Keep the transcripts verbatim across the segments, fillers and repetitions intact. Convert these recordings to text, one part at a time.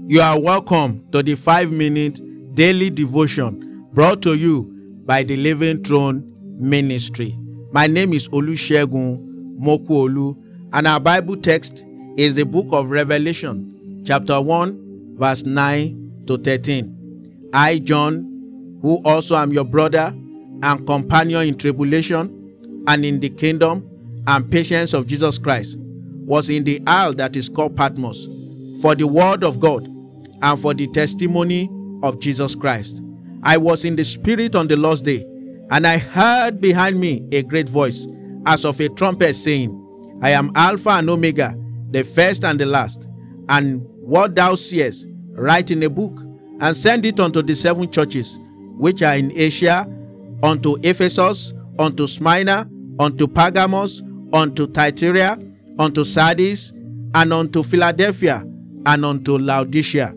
You are welcome to the five-minute daily devotion brought to you by the Living Throne Ministry. My name is Olusegun Mokuolu, and our Bible text is the book of Revelation, chapter one, verse nine to thirteen. I, John, who also am your brother and companion in tribulation and in the kingdom and patience of Jesus Christ, was in the isle that is called Patmos, for the word of God and for the testimony of Jesus Christ. I was in the Spirit on the Lord's day, and I heard behind me a great voice, as of a trumpet, saying, I am Alpha and Omega, the first and the last. And what thou seest, write in a book, and send it unto the seven churches which are in Asia, unto Ephesus, unto Smyrna, unto Pergamos, unto Thyatira, unto Sardis, and unto Philadelphia, and unto Laodicea.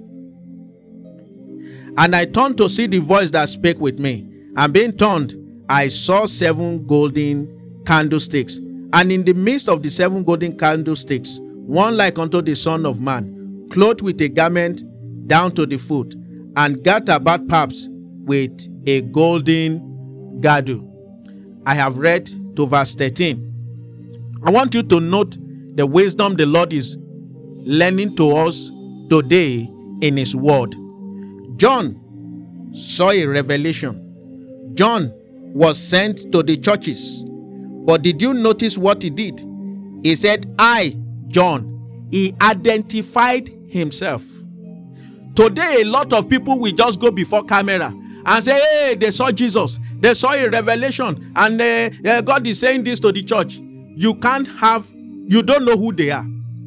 And I turned to see the voice that spake with me. And being turned, I saw seven golden candlesticks. And in the midst of the seven golden candlesticks, one like unto the Son of Man, clothed with a garment down to the foot, and girt about paps with a golden girdle. I have read to verse thirteen. I want you to note the wisdom the Lord is lending to us today in His Word. John saw a revelation. John was sent to the churches. But did you notice what he did? He said, I, John. He identified himself. Today, a lot of people will just go before camera and say, hey, they saw Jesus. They saw a revelation. And uh, uh, God is saying this to the church. You can't have, you don't know who they are.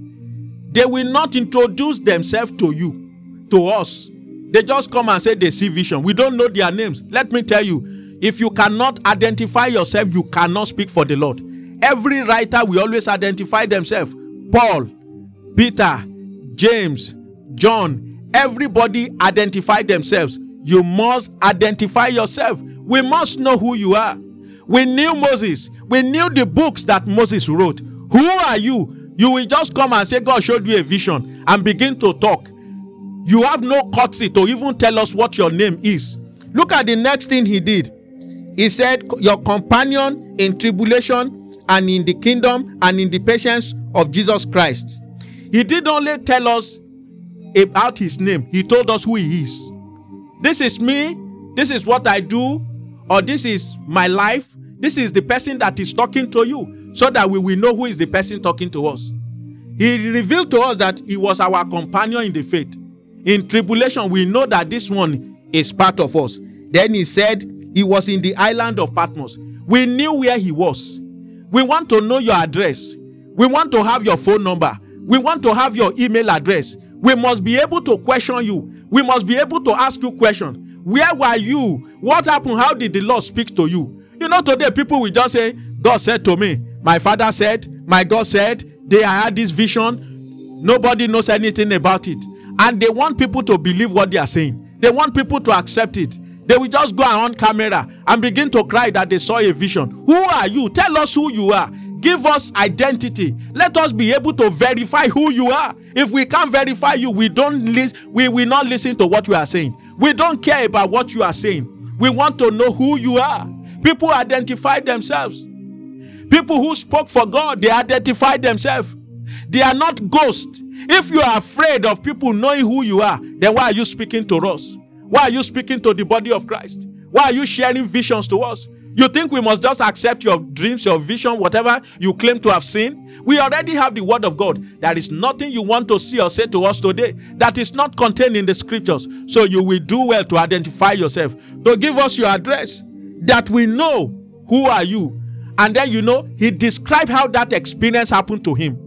They will not introduce themselves to you, to us. They just come and say they see vision. We don't know their names. Let me tell you, if you cannot identify yourself, you cannot speak for the Lord. Every writer will always identify themselves. Paul, Peter, James, John, everybody identify themselves. You must identify yourself. We must know who you are. We knew Moses. We knew the books that Moses wrote. Who are you? You will just come and say God showed you a vision and begin to talk. You have no courtesy to even tell us what your name is. Look at the next thing he did. He said, your companion in tribulation and in the kingdom and in the patience of Jesus Christ. He didn't only tell us about his name. He told us who he is. This is me. This is what I do. Or this is my life. This is the person that is talking to you. So that we will know who is the person talking to us. He revealed to us that he was our companion in the faith. In tribulation, we know that this one is part of us. Then he said he was in the island of Patmos. We knew where he was. We want to know your address. We want to have your phone number. We want to have your email address. We must be able to question you. We must be able to ask you questions. Where were you? What happened? How did the Lord speak to you? You know, today people will just say, God said to me, my father said, my God said, they had this vision. Nobody knows anything about it. And they want people to believe what they are saying. They want people to accept it. They will just go on camera and begin to cry that they saw a vision. Who are you? Tell us who you are. Give us identity. Let us be able to verify who you are. If we can't verify you, we don't listen. We will not listen to what you are saying. We don't care about what you are saying. We want to know who you are. People identify themselves. People who spoke for God, they identify themselves. They are not ghosts. If you are afraid of people knowing who you are, then why are you speaking to us? Why are you speaking to the body of Christ? Why are you sharing visions to us? You think we must just accept your dreams, your vision, whatever you claim to have seen? We already have the word of God. There is nothing you want to see or say to us today that is not contained in the scriptures. So you will do well to identify yourself, to give us your address, that we know who are you. And then, you know, he described how that experience happened to him.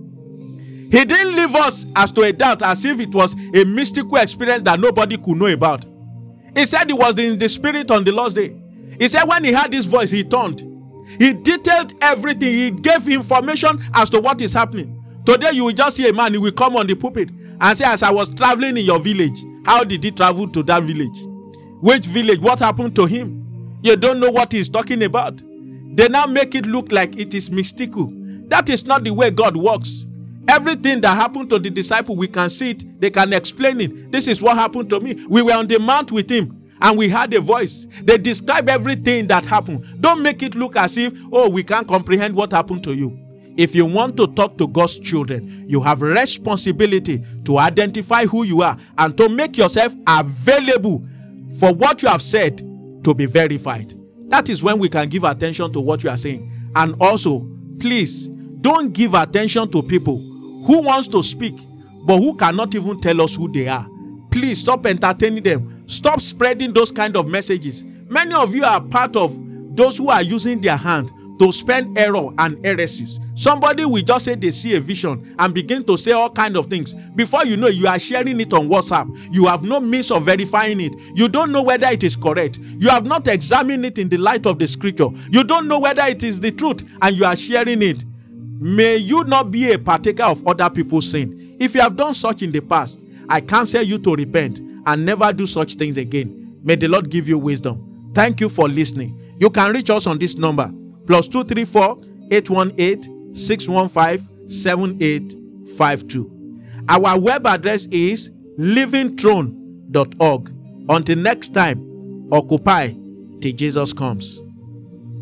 He didn't leave us as to a doubt, as if it was a mystical experience that nobody could know about. He said he was in the Spirit on the Lord's day. He said when he heard this voice, he turned. He detailed everything. He gave information as to what is happening. Today you will just see a man, he will come on the pulpit and say, as I was traveling in your village. How did he travel to that village? Which village? What happened to him? You don't know what he's talking about. They now make it look like it is mystical. That is not the way God works. Everything that happened to the disciple, we can see it. They can explain it. This is what happened to me. We were on the mount with him and we had a voice. They describe everything that happened. Don't make it look as if, oh, we can't comprehend what happened to you. If you want to talk to God's children, you have responsibility to identify who you are and to make yourself available for what you have said to be verified. That is when we can give attention to what you are saying. And also, please, don't give attention to people who wants to speak, but who cannot even tell us who they are. Please stop entertaining them. Stop spreading those kind of messages. Many of you are part of those who are using their hand to spend error and heresies. Somebody will just say they see a vision and begin to say all kind of things. Before you know, you are sharing it on WhatsApp. You have no means of verifying it. You don't know whether it is correct. You have not examined it in the light of the scripture. You don't know whether it is the truth, and you are sharing it. May you not be a partaker of other people's sin. If you have done such in the past, I counsel you to repent and never do such things again. May the Lord give you wisdom. Thank you for listening. You can reach us on this number, plus two three four, eight one eight, six one five, seven eight five two. Our web address is living throne dot org. Until next time, occupy till Jesus comes.